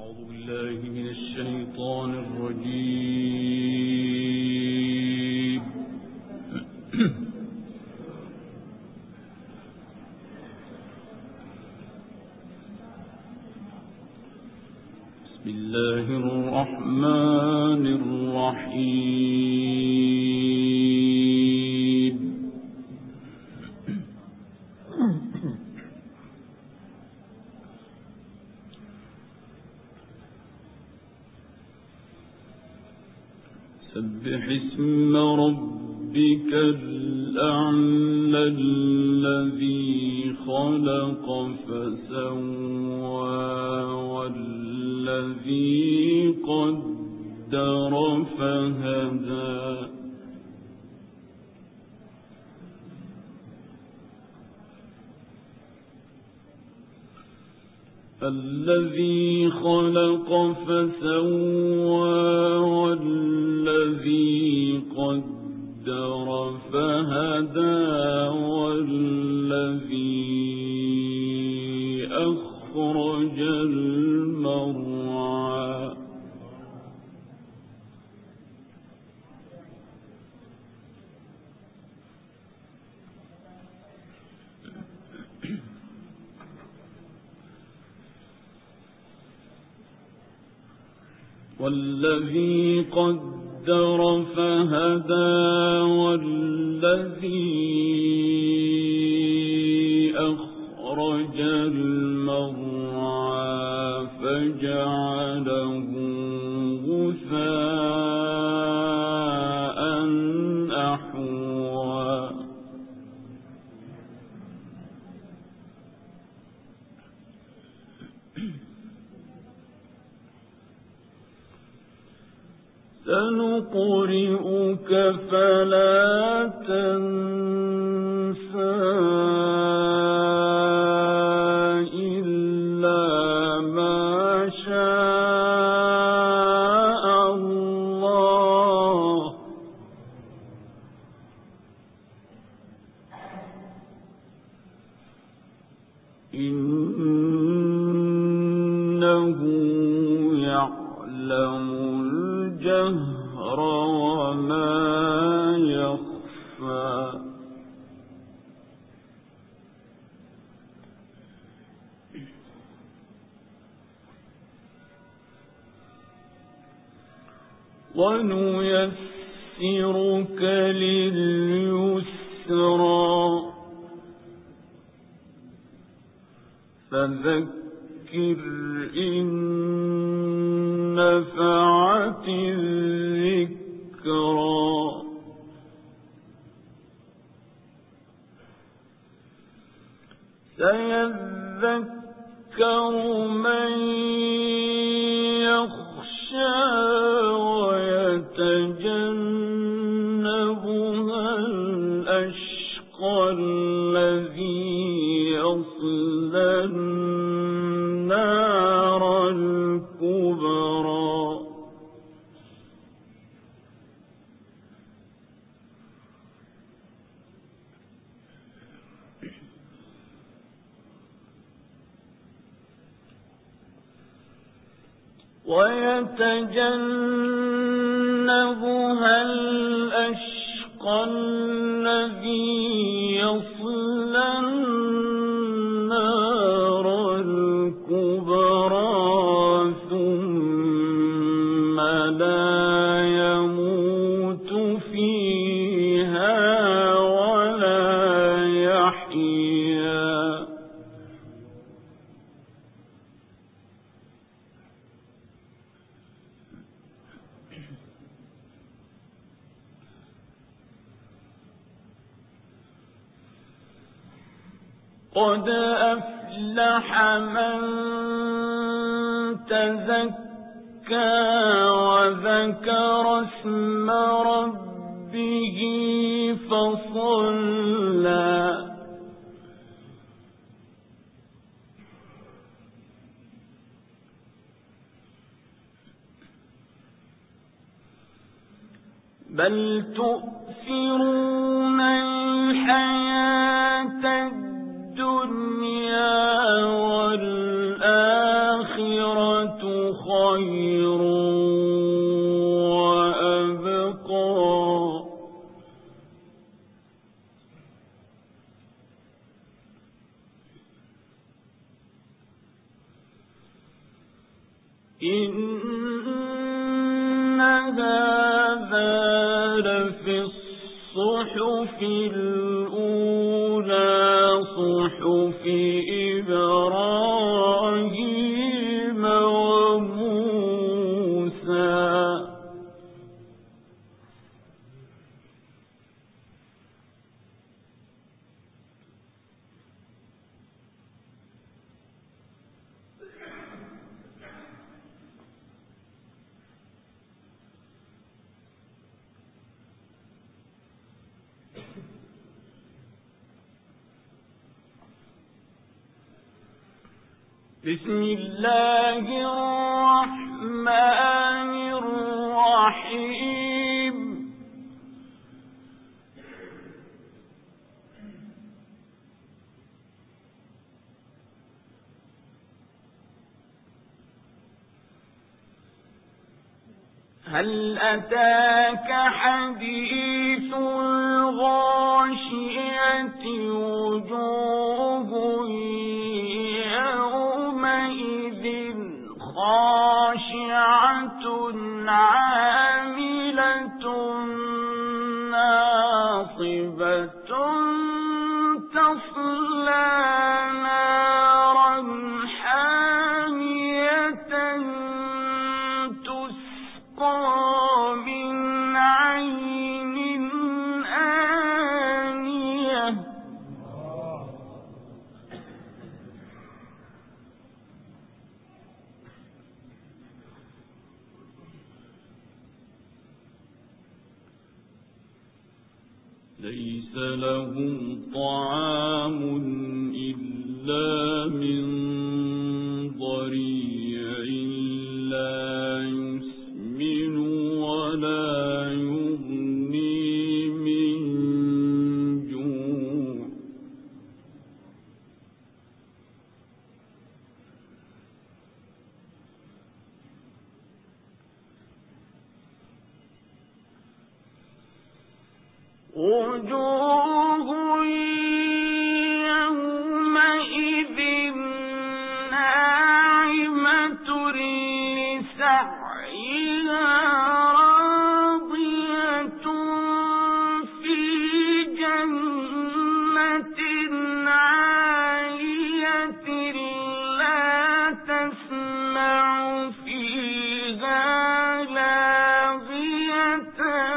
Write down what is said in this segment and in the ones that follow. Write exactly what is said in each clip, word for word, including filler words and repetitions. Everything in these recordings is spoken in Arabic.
أعوذ بالله من الشيطان الرجيم. بسم الله الرحمن الرحيم. سبح اسم ربك الأعلى الذي خلق فسوى والذي قدر فهدى الذي خلق فسوى والذي قدر فهدى والذي أخرج المرعى والذي قدر فهدى والذي أخرج المرعى فجعله غثاء أحوى سنقرئك فلا تنسى إلا ما شاء الله إنه يعلم الجهر وما يخفى ونيسرك لليسرى فذكر إن نفعت الذكرى سيذكر من يخشى ويتجنبها الأشقى الذي يصلى النار الكبرى ويتجنبها الأشقى الذي يصلى النار الكبرى ثم لا يموت فيها ولا يحيا قد أفلح من تزكى وذكر اسم ربه فصلى بل تؤثرون الحياة الدنيا والآخرة خير وأبقى إن هذا لفي الصحف الأولى صحف إبراهيم وموسى. بسم الله الرحمن الرحيم. هل أتاك حديث الغاشية وجوه خاشعة عاملة ناصبة تصلى نارا حامية تسقى من عين آنية. ليس لهم طعام إلا من ضريع لا يسمن ولا يغني من جوع. وجوه يومئذ ناعمة لسعيها راضية في جنة عالية لا تسمع فيها لاغية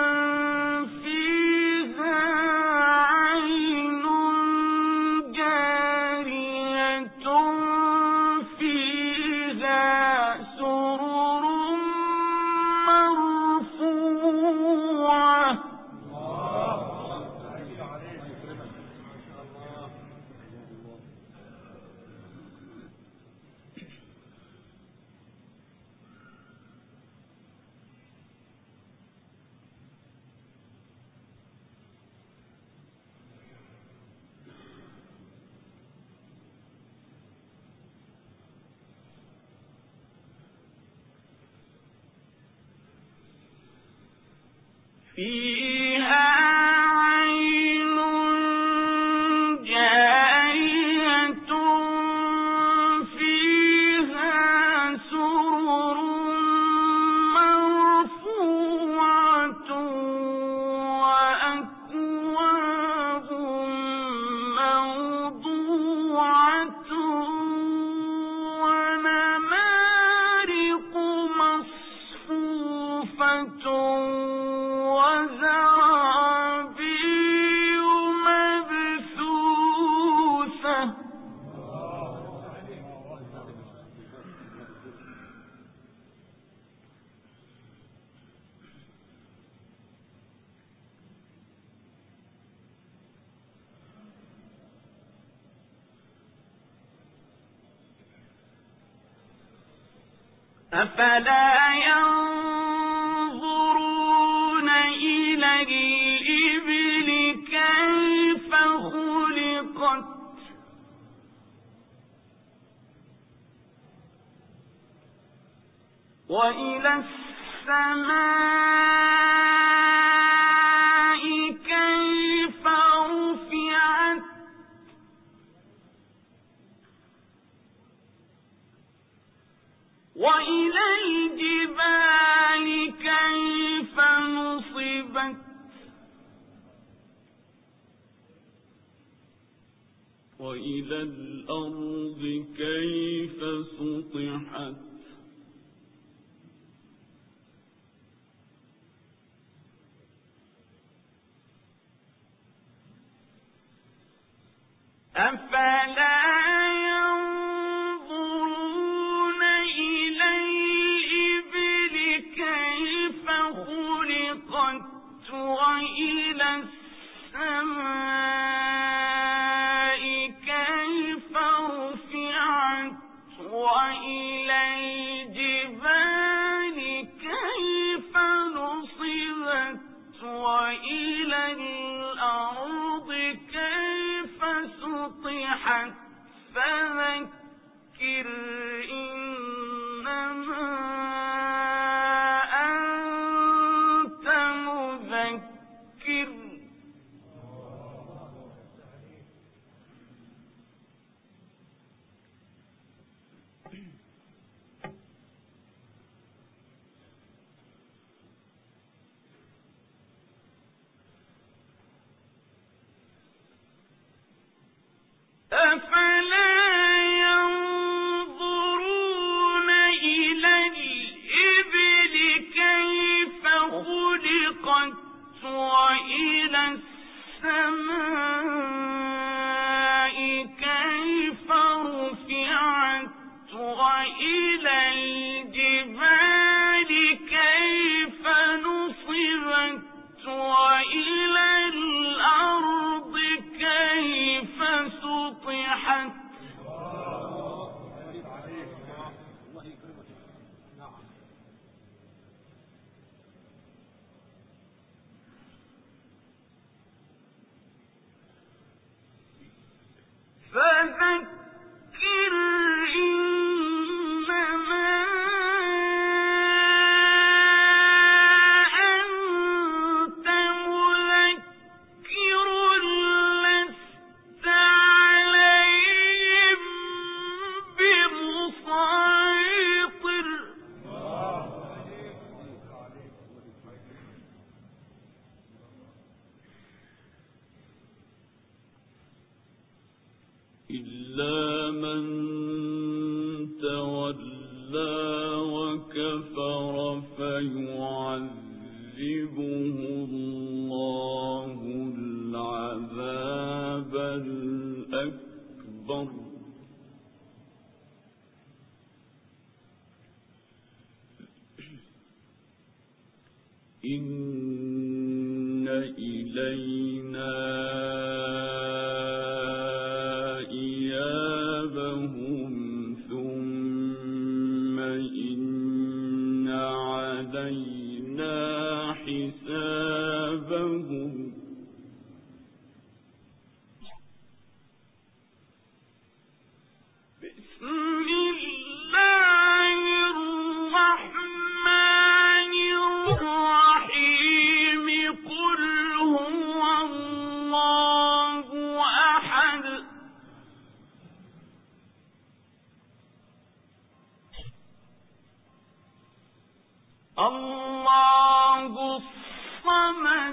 فيها عين جارية فيها سرر مرفوعة وأكواب موضوعة ونمارق مصفوفة وزرابي مبثوثة. أفلا ينظرون إلى الإبل كيف خلقت وإلى السماء كيف رفعت وإلى الجبال كيف نصبت وإلى الأرض كيف سطحت أفلا ينظرون إلى الإبل كيف خلقت وإلى السماء كيف رفعت وإلى الجبال كيف نصبت وإلى الأرض كيف سطحت فذكر إنما أنت مذكر أفلا ينظرون إلى الإبل كيف خلقت وإلى السماء كيف رفعت وإلى الجبال كيف نصبت وإلى الأرض كيف سطحت فذكر إنما أنت مذكر لست عليهم بمسيطر إلا من تولى وكفر فيعذبه الله العذاب الأكبر إن إلينا إيابهم ثم إن علينا حسابهم بسم الله الرحمن الرحيم قل هو الله أحد الله الصمد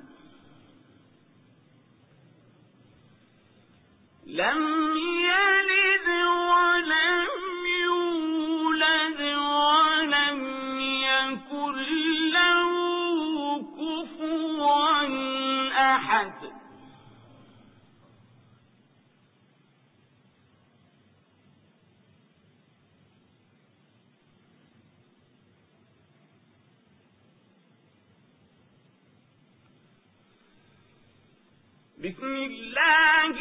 لم يلد ولم يولد ولم يكن له كفوا أحد بسم الله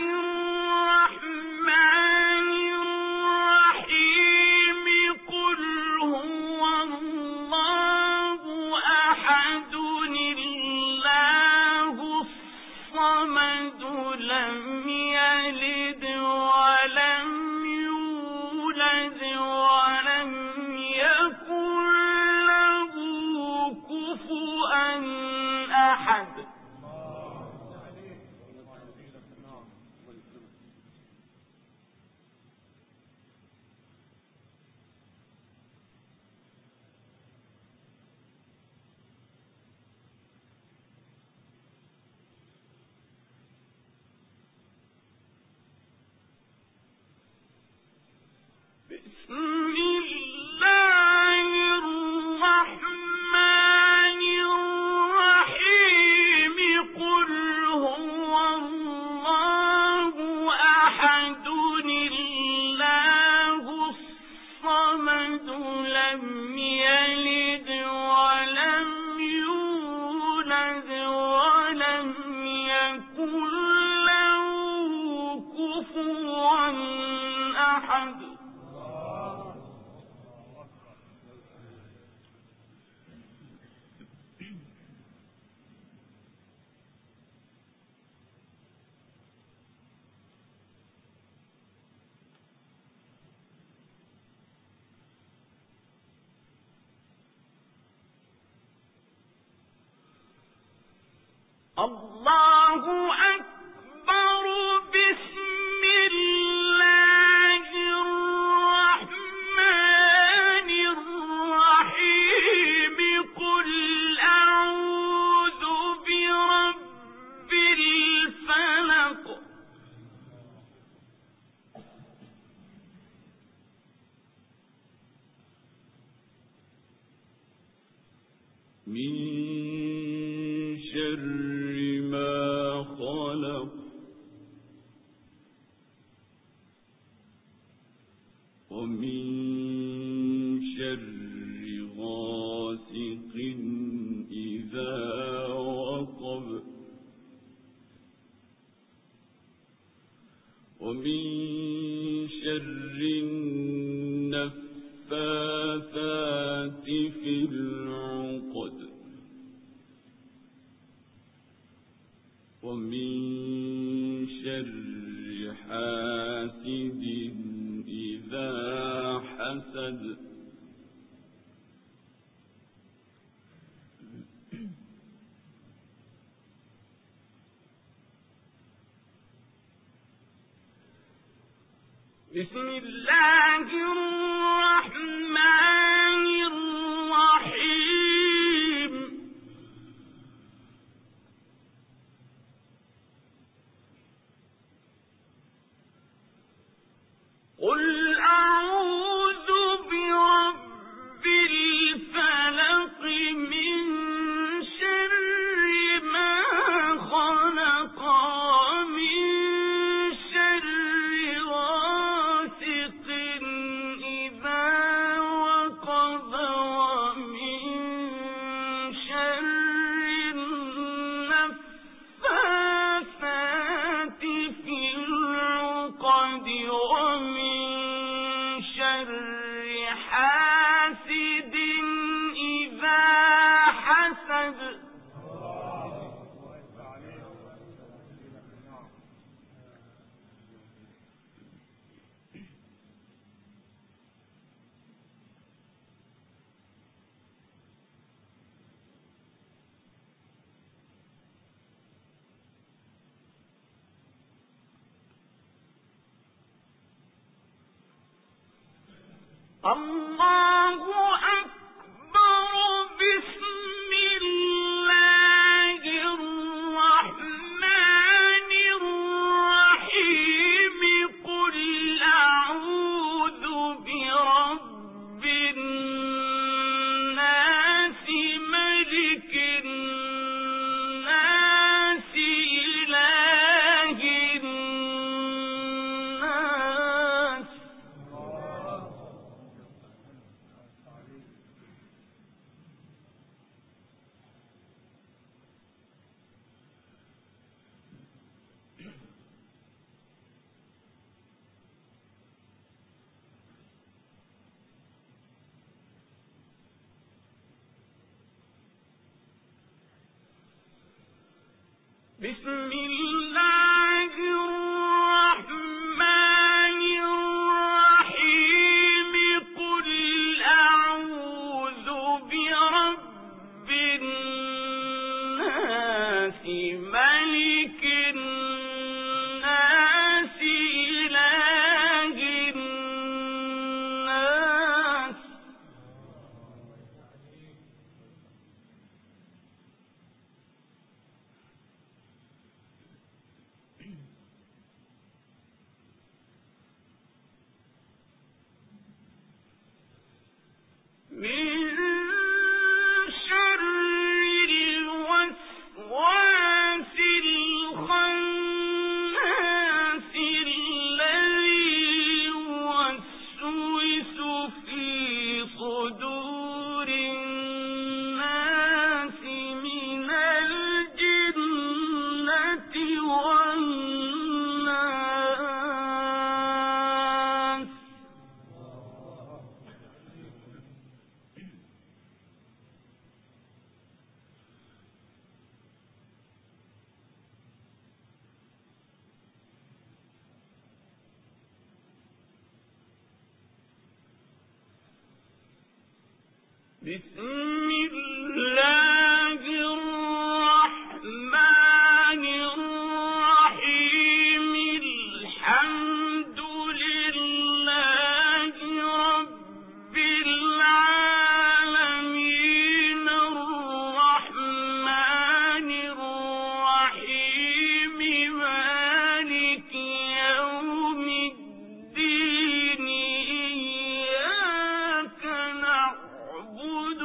الرحمن الرحيم قل هو الله أحد الله الصمد لم يلد ولم يولد ولم يكن الله أكبر. بسم الله الرحمن الرحيم. قل أعوذ برب الفلق. من شر ما خلق. ومن شر غاسق إذا وقب. ومن شر النفاثات في العقد. ومن شر حاسد إذا حسد. بسم الله الرحمن الرحيم. قل أعوذ برب الفلق. من شر ما خلق. ومن شر غاسق إذا وقب. ومن شر النفاثات في العقد. ومن شر حاسد إذا حسد. الله أكبر. بسم الله الرحمن الرحيم. قل أعوذ برب الناس. ملك الناس. إله الناس. بسم الله الرحمن الرحيم. قل أعوذ برب الناس. ملك الناس. إله الناس. بسم الله الرحمن الرحيم الحمد لله رب العالمين الرحمن الرحيم مالك يوم الدين إياك نعبد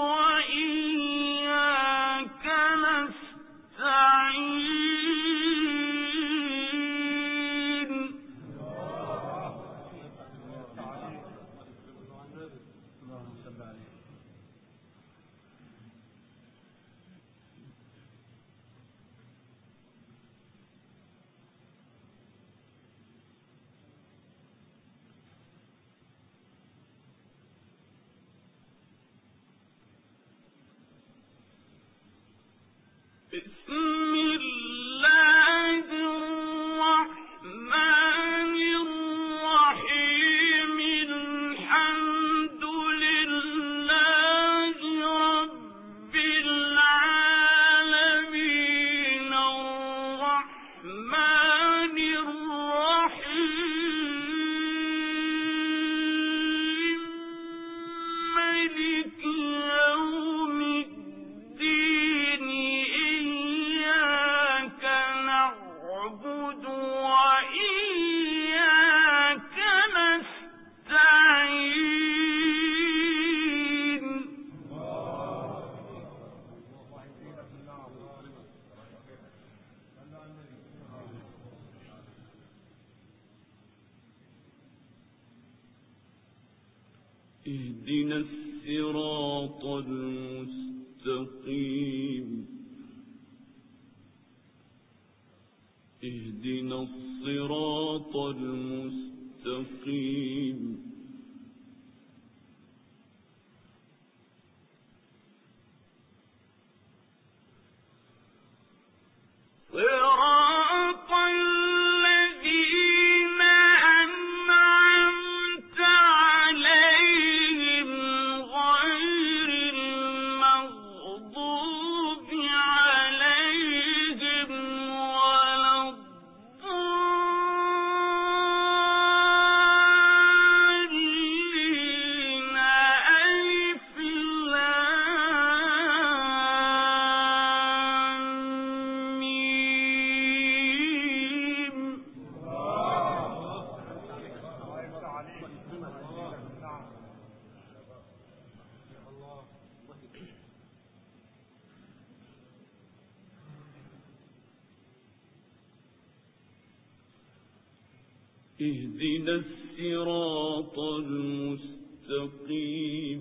وإياك نستعين بسم الله الرحمن الرحيم الحمد لله رب العالمين الرحمن الرحيم مالك يوم الدين إياك نعبد وإياك نستعين اهدنا الصراط المستقيم اهدنا الصراط المستقيم صراط الذين أنعمت عليهم غير المغضوب عليهم ولا الضالين ألف لام ميم اهدنا الصراط المستقيم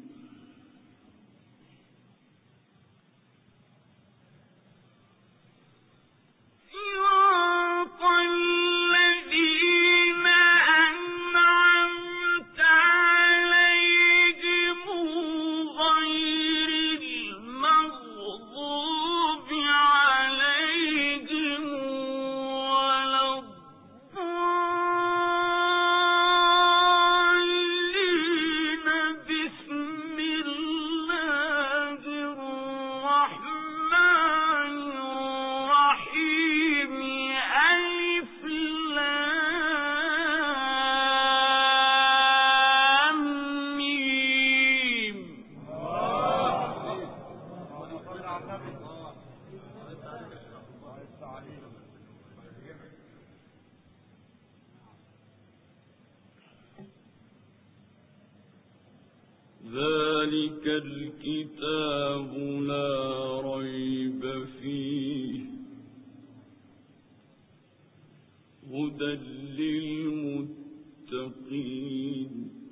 صراط الذين أنعمت عليهم غير المغضوب عليهم ولا الضالين بسم الله الرحمن الرحيم ألف لام ميم ذلك الكتاب لا ريب فيه هدى للمتقين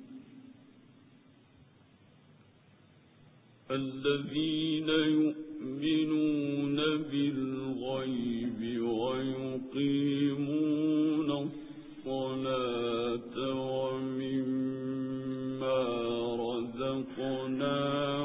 الذين يؤمنون بالغيب ويقيمون الصلاة ومما رزقناهم